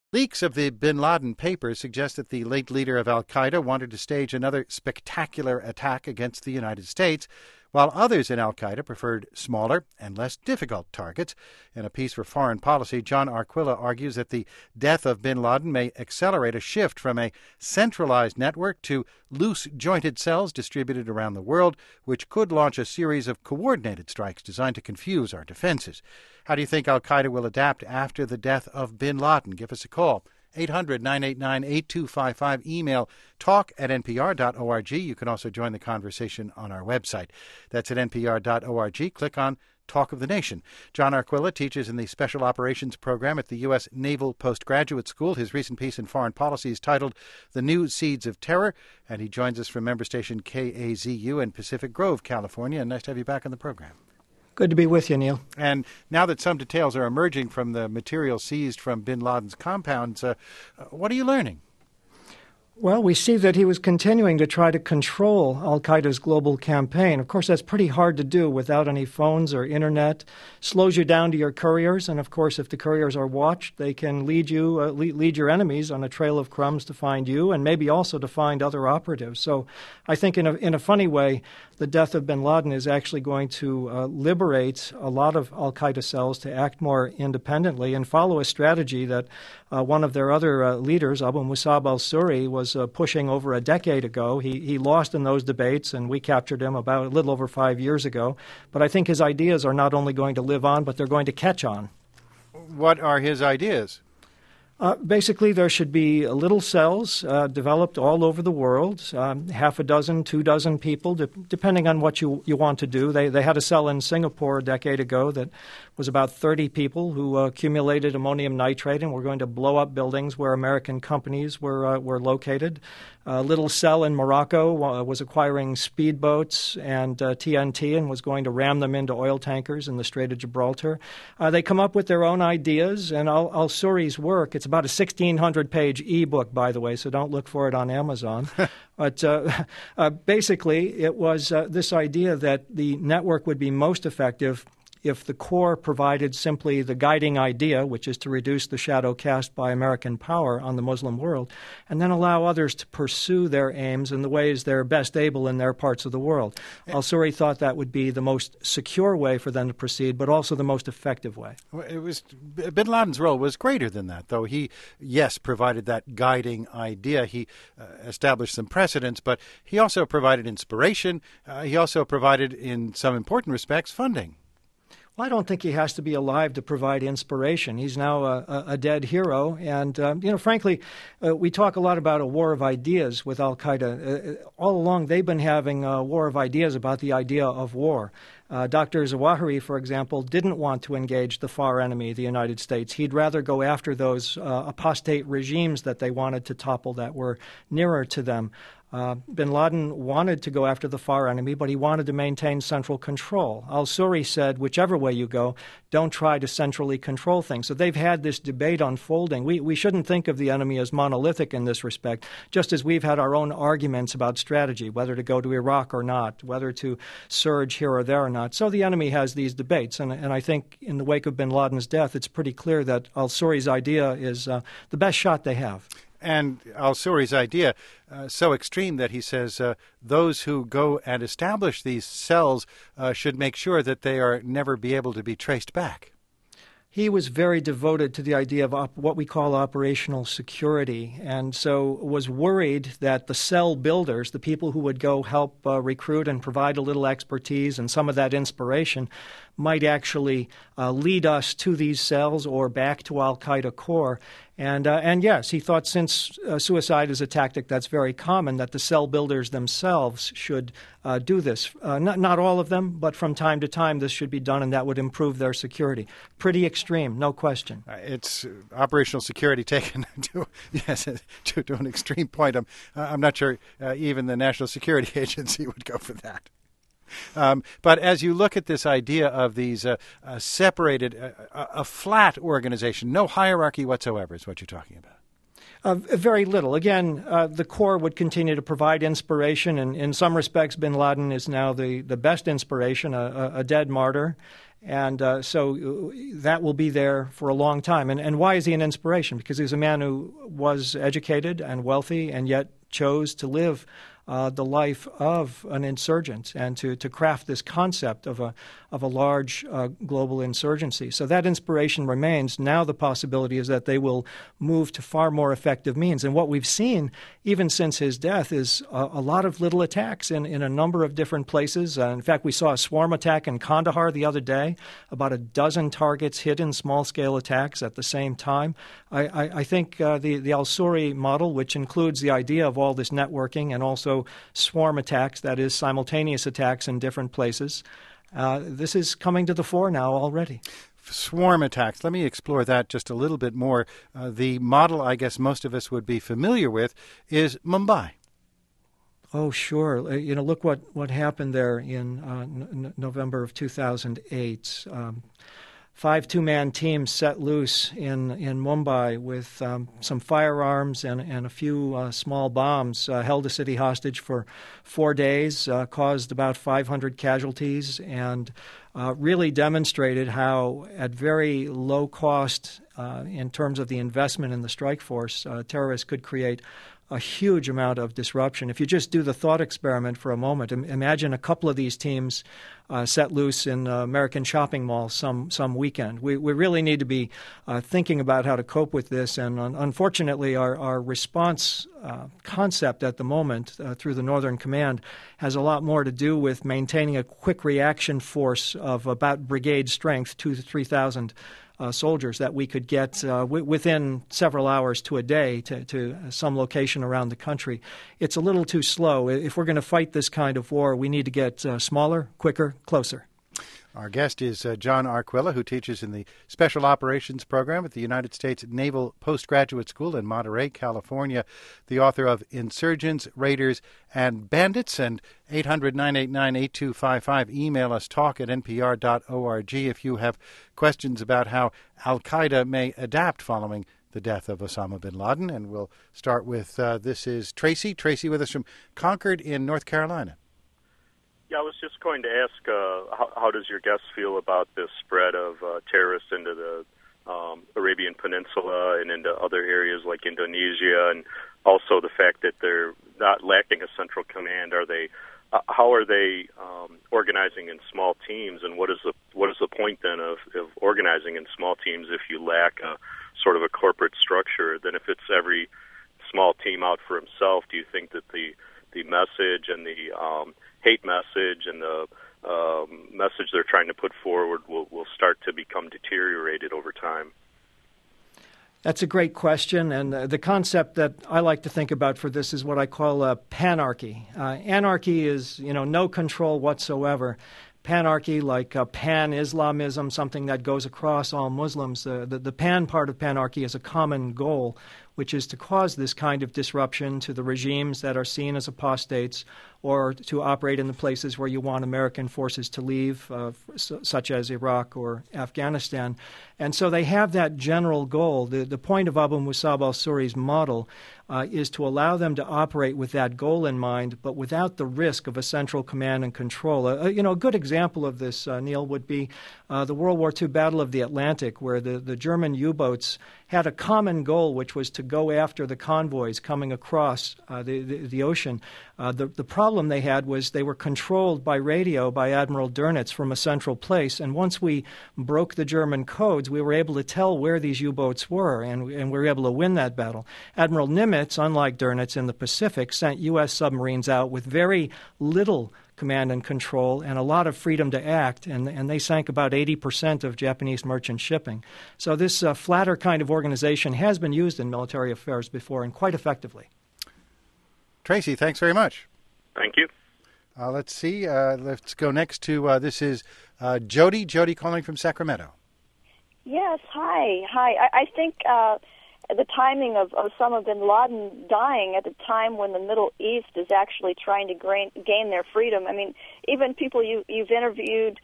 Leaks of the bin Laden papers suggest that the late leader of al-Qaeda wanted to stage another spectacular attack against the United States, while others in al-Qaeda preferred smaller and less difficult targets. In a piece for Foreign Policy, John Arquilla argues that the death of bin Laden may accelerate a shift from a centralized network to loose jointed cells distributed around the world, which could launch a series of coordinated strikes designed to confuse our defenses. How do you think al-Qaeda will adapt after the death of bin Laden? Give us a call. 800-989-8255. Email talk@npr.org. You can also join the conversation on our website. That's at npr.org. Click on Talk of the Nation. John Arquilla teaches in the Special Operations Program at the U.S. Naval Postgraduate School. His recent piece in Foreign Policy is titled The New Seeds of Terror, and he joins us from member station KAZU in Pacific Grove, California. And nice to have you back on the program. Good to be with you, Neil. And now that some details are emerging from the material seized from bin Laden's compounds, what are you learning? Well, we see that he was continuing to try to control al-Qaeda's global campaign. Of course, that's pretty hard to do without any phones or internet. Slows you down to your couriers, and of course, if the couriers are watched, they can lead your enemies on a trail of crumbs to find you, and maybe also to find other operatives. So, I think in a funny way, the death of bin Laden is actually going to liberate a lot of al-Qaeda cells to act more independently and follow a strategy that one of their other leaders, Abu Musab al-Suri, was pushing over a decade ago. He lost in those debates, and we captured him about a little over 5 years ago. But I think his ideas are not only going to live on, but they're going to catch on. What are his ideas? Basically, there should be little cells developed all over the world, half a dozen, 24 people, depending on what you want to do. They had a cell in Singapore a decade ago that was about 30 people who accumulated ammonium nitrate and were going to blow up buildings where American companies were located. A little cell in Morocco was acquiring speedboats and TNT and was going to ram them into oil tankers in the Strait of Gibraltar. They come up with their own ideas, and al-Suri's work, it's about a 1,600-page e-book, by the way, so don't look for it on Amazon. But basically, it was this idea that the network would be most effective if the core provided simply the guiding idea, which is to reduce the shadow cast by American power on the Muslim world, and then allow others to pursue their aims in the ways they're best able in their parts of the world. Al-Suri thought that would be the most secure way for them to proceed, but also the most effective way. Bin Laden's role was greater than that, though. He, yes, provided that guiding idea. He established some precedents, but he also provided inspiration. He also provided, in some important respects, funding. Well, I don't think he has to be alive to provide inspiration. He's now a dead hero. And, frankly, we talk a lot about a war of ideas with al-Qaeda. All along, they've been having a war of ideas about the idea of war. Dr. Zawahiri, for example, didn't want to engage the far enemy, the United States. He'd rather go after those apostate regimes that they wanted to topple that were nearer to them. Bin Laden wanted to go after the far enemy, but he wanted to maintain central control. Al-Suri said, whichever way you go, don't try to centrally control things. So they've had this debate unfolding. We shouldn't think of the enemy as monolithic in this respect, just as we've had our own arguments about strategy, whether to go to Iraq or not, whether to surge here or there or not. So the enemy has these debates, and I think in the wake of bin Laden's death, it's pretty clear that Al-Suri's idea is the best shot they have. And al-Suri's idea, so extreme that he says those who go and establish these cells should make sure that they are never be able to be traced back. He was very devoted to the idea of what we call operational security, and so was worried that the cell builders, the people who would go help recruit and provide a little expertise and some of that inspiration, might actually lead us to these cells or back to al-Qaeda core. And yes, he thought since suicide is a tactic that's very common, that the cell builders themselves should do this. Not all of them, but from time to time this should be done, and that would improve their security. Pretty extreme, no question. It's operational security taken to an extreme point. I'm not sure even the National Security Agency would go for that. But as you look at this idea of these separated, a flat organization, no hierarchy whatsoever is what you're talking about. Very little. Again, the core would continue to provide inspiration, and in some respects bin Laden is now the best inspiration, a dead martyr. And so that will be there for a long time. And why is he an inspiration? Because he was a man who was educated and wealthy and yet chose to live the life of an insurgent and to craft this concept of a large global insurgency. So that inspiration remains. Now the possibility is that they will move to far more effective means. And what we've seen, even since his death, is a lot of little attacks in a number of different places. In fact, we saw a swarm attack in Kandahar the other day, about a dozen targets hit in small-scale attacks at the same time. I think the al-Suri model, which includes the idea of all this networking and also swarm attacks, that is, simultaneous attacks in different places, this is coming to the fore now already. Swarm attacks. Let me explore that just a little bit more. The model I guess most of us would be familiar with is Mumbai. Oh, sure. Look what happened there in November of 2008. 5 two-man teams set loose in Mumbai with some firearms and a few small bombs, held a city hostage for 4 days, caused about 500 casualties, and really demonstrated how, at very low cost in terms of the investment in the strike force, terrorists could create a huge amount of disruption. If you just do the thought experiment for a moment, imagine a couple of these teams set loose in American shopping malls some weekend. We really need to be thinking about how to cope with this, and unfortunately our response concept at the moment through the Northern Command has a lot more to do with maintaining a quick reaction force of about brigade strength, 2,000 to 3,000 soldiers that we could get within several hours to a day to some location around the country. It's a little too slow. If we're going to fight this kind of war, we need to get smaller, quicker, closer. Our guest is John Arquilla, who teaches in the Special Operations Program at the United States Naval Postgraduate School in Monterey, California, the author of Insurgents, Raiders, and Bandits, and 800-989-8255. Email us, talk@npr.org, if you have questions about how al-Qaeda may adapt following the death of Osama bin Laden. And we'll start with, this is Tracy. Tracy with us from Concord in North Carolina. Yeah, I was just going to ask, how does your guest feel about this spread of terrorists into the Arabian Peninsula and into other areas like Indonesia, and also the fact that they're not lacking a central command? How are they organizing in small teams, and what is the point then of organizing in small teams if you lack a sort of a corporate structure? Then if it's every small team out for himself, do you think that the message and the hate message and the message they're trying to put forward will start to become deteriorated over time? That's a great question, and the concept that I like to think about for this is what I call panarchy. Anarchy is, no control whatsoever. Panarchy, like pan-Islamism, something that goes across all Muslims. The pan part of panarchy is a common goal, which is to cause this kind of disruption to the regimes that are seen as apostates, or to operate in the places where you want American forces to leave, such as Iraq or Afghanistan. And so they have that general goal. The point of Abu Musab al-Suri's model is to allow them to operate with that goal in mind, but without the risk of a central command and control. A good example of this, Neil, would be the World War II Battle of the Atlantic, where the German U-boats had a common goal, which was to go after the convoys coming across the ocean. The problem they had was they were controlled by radio by Admiral Dönitz from a central place, and once we broke the German codes, we were able to tell where these U-boats were, and we were able to win that battle. Admiral Nimitz, unlike Dönitz in the Pacific, sent U.S. submarines out with very little command and control and a lot of freedom to act, and they sank about 80% of Japanese merchant shipping. So this flatter kind of organization has been used in military affairs before, and quite effectively. Tracy, thanks very much. Thank you. Let's see. Let's go next to, this is Jody. Jody calling from Sacramento. Yes, hi. I think the timing of Osama bin Laden dying at the time when the Middle East is actually trying to gain their freedom. I mean, even people you've interviewed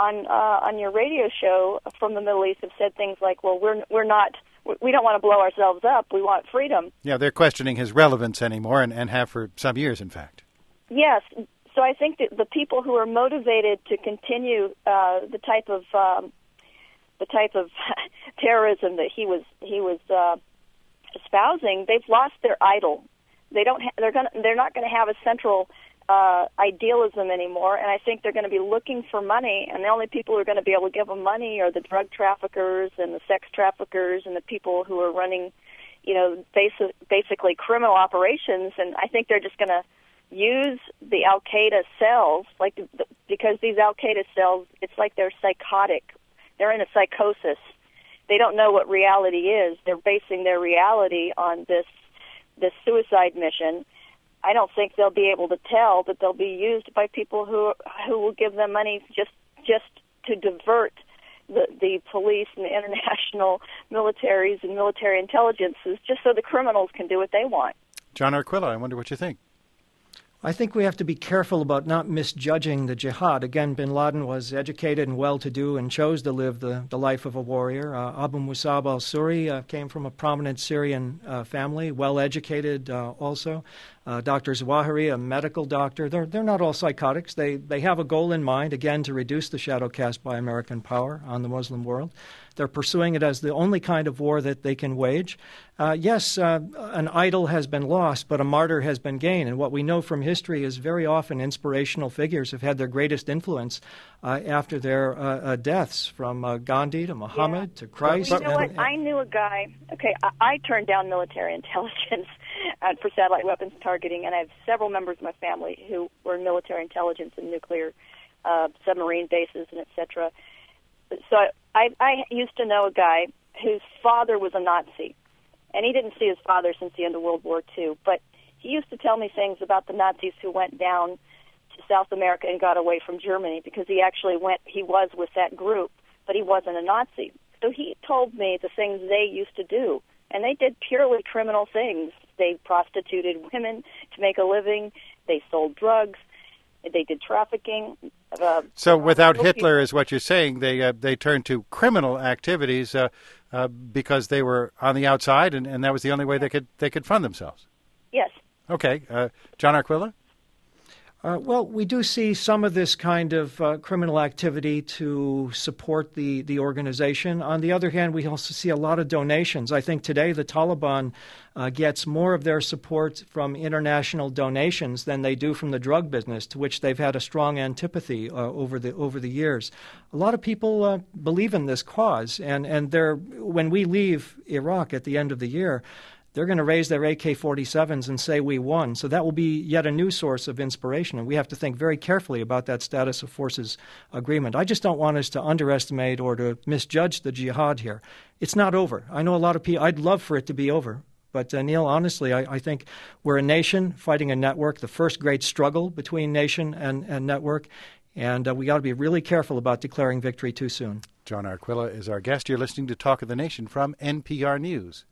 on your radio show from the Middle East have said things like, "Well, we don't want to blow ourselves up. We want freedom." Yeah, they're questioning his relevance anymore, and have for some years, in fact. Yes. So I think that the people who are motivated to continue the type of terrorism that he was espousing, they've lost their idol. They're not going to have a central idealism anymore, and I think they're going to be looking for money, and the only people who are going to be able to give them money are the drug traffickers and the sex traffickers and the people who are running, basically criminal operations. And I think they're just going to use the Al-Qaeda cells, because these Al-Qaeda cells, it's like they're psychotic. They're in a psychosis. They don't know what reality is. They're basing their reality on this suicide mission. I don't think they'll be able to tell that they'll be used by people who will give them money just to divert the police and the international militaries and military intelligences, just so the criminals can do what they want. John Arquilla, I wonder what you think. I think we have to be careful about not misjudging the jihad. Again, bin Laden was educated and well-to-do and chose to live the life of a warrior. Abu Musab al-Suri came from a prominent Syrian family, well-educated also. Dr. Zawahiri, a medical doctor, they're not all psychotics. They have a goal in mind, again, to reduce the shadow cast by American power on the Muslim world. They're pursuing it as the only kind of war that they can wage. Yes, an idol has been lost, but a martyr has been gained. And what we know from history is very often inspirational figures have had their greatest influence after their deaths, from Gandhi to Muhammad to Christ. Well, you know what? I knew a guy. Okay, I turned down military intelligence for satellite weapons targeting, and I have several members of my family who were in military intelligence and nuclear submarine bases and et cetera. So I used to know a guy whose father was a Nazi, and he didn't see his father since the end of World War II, but he used to tell me things about the Nazis who went down to South America and got away from Germany, because he was with that group, but he wasn't a Nazi. So he told me the things they used to do, and they did purely criminal things. They prostituted women to make a living, they sold drugs, they did trafficking. So without Hitler, is what you're saying, they turned to criminal activities because they were on the outside, and that was the only way they could fund themselves. Yes. Okay. John Arquilla? Well, we do see some of this kind of criminal activity to support the organization. On the other hand, we also see a lot of donations. I think today the Taliban gets more of their support from international donations than they do from the drug business, to which they've had a strong antipathy over the years. A lot of people believe in this cause, and when we leave Iraq at the end of the year, they're going to raise their AK-47s and say we won. So that will be yet a new source of inspiration, and we have to think very carefully about that status of forces agreement. I just don't want us to underestimate or to misjudge the jihad here. It's not over. I know a lot of people, I'd love for it to be over. But, Neil, honestly, I think we're a nation fighting a network, the first great struggle between nation and network, and we got to be really careful about declaring victory too soon. John Arquilla is our guest. You're listening to Talk of the Nation from NPR News.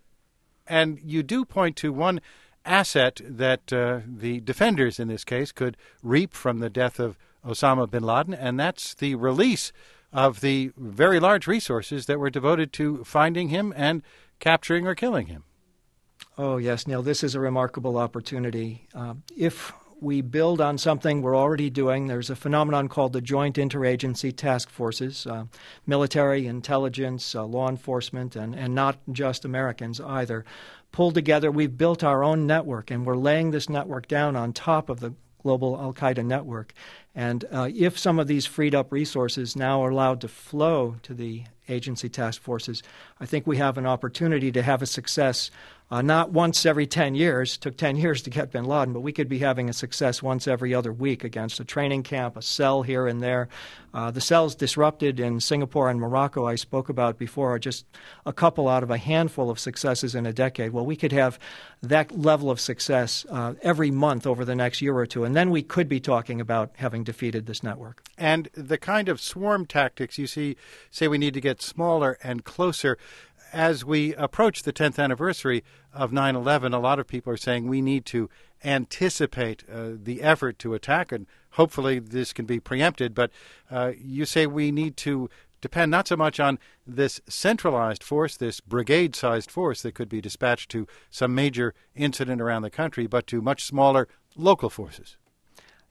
And you do point to one asset that the defenders in this case could reap from the death of Osama bin Laden, and that's the release of the very large resources that were devoted to finding him and capturing or killing him. Oh, yes, Neil, this is a remarkable opportunity. If we build on something we're already doing, there's a phenomenon called the Joint Interagency Task Forces, military, intelligence, law enforcement, and not just Americans either, pulled together. We've built our own network, and we're laying this network down on top of the global al-Qaeda network. And if some of these freed up resources now are allowed to flow to the agency task forces, I think we have an opportunity to have a success not once every 10 years. It took 10 years to get bin Laden, but we could be having a success once every other week against a training camp, a cell here and there. The cells disrupted in Singapore and Morocco I spoke about before are just a couple out of a handful of successes in a decade. Well, we could have that level of success every month over the next year or two, and then we could be talking about having defeated this network. And the kind of swarm tactics you say we need to get smaller and closer. As we approach the 10th anniversary of 9/11, a lot of people are saying we need to anticipate the effort to attack, and hopefully this can be preempted. But you say we need to depend not so much on this centralized force, this brigade-sized force that could be dispatched to some major incident around the country, but to much smaller local forces.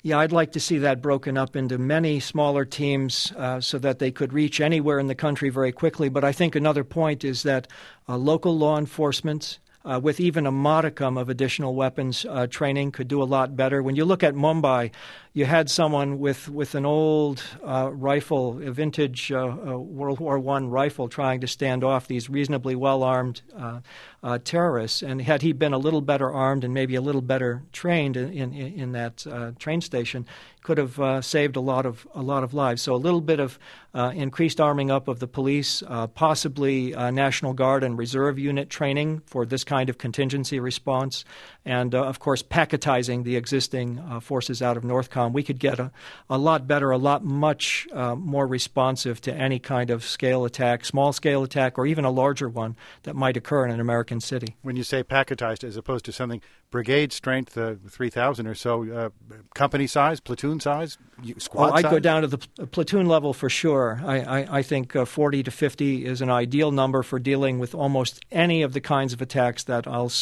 Yeah, I'd like to see that broken up into many smaller teams so that they could reach anywhere in the country very quickly. But I think another point is that local law enforcement, with even a modicum of additional weapons training, could do a lot better. When you look at Mumbai, you had someone with an old rifle, a vintage World War I rifle, trying to stand off these reasonably well-armed terrorists. And had he been a little better armed and maybe a little better trained in that train station, could have saved a lot of lives. So a little bit of increased arming up of the police, possibly National Guard and Reserve unit training for this kind of contingency response, and of course packetizing the existing forces out of NORTHCOM. We could get a lot better, much more responsive to any kind of scale attack, small scale attack, or even a larger one that might occur in an American city. When you say packetized as opposed to something brigade strength, 3,000 or so, company size, platoon size, squad size? I'd go down to the platoon level for sure. I think 40 to 50 is an ideal number for dealing with almost any of the kinds of attacks that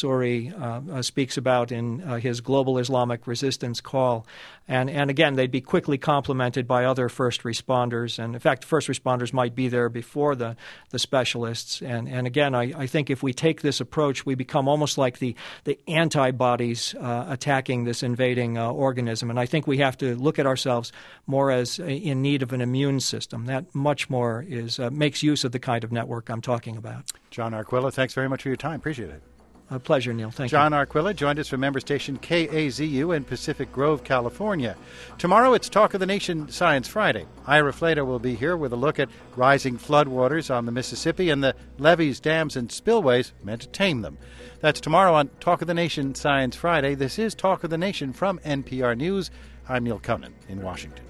al-Suri speaks about in his Global Islamic Resistance Call. And again, they'd be quickly complemented by other first responders. And in fact, first responders might be there before the specialists. And again, I think if we take this approach, we become almost like the antibodies attacking this invading organism. And I think we have to look at ourselves more as in need of an immune system. That much more makes use of the kind of network I'm talking about. John Arquilla, thanks very much for your time. Appreciate it. A pleasure, Neil. Thank you. John Arquilla joined us from member station KAZU in Pacific Grove, California. Tomorrow it's Talk of the Nation Science Friday. Ira Flatow will be here with a look at rising floodwaters on the Mississippi and the levees, dams, and spillways meant to tame them. That's tomorrow on Talk of the Nation Science Friday. This is Talk of the Nation from NPR News. I'm Neil Cummin in Washington.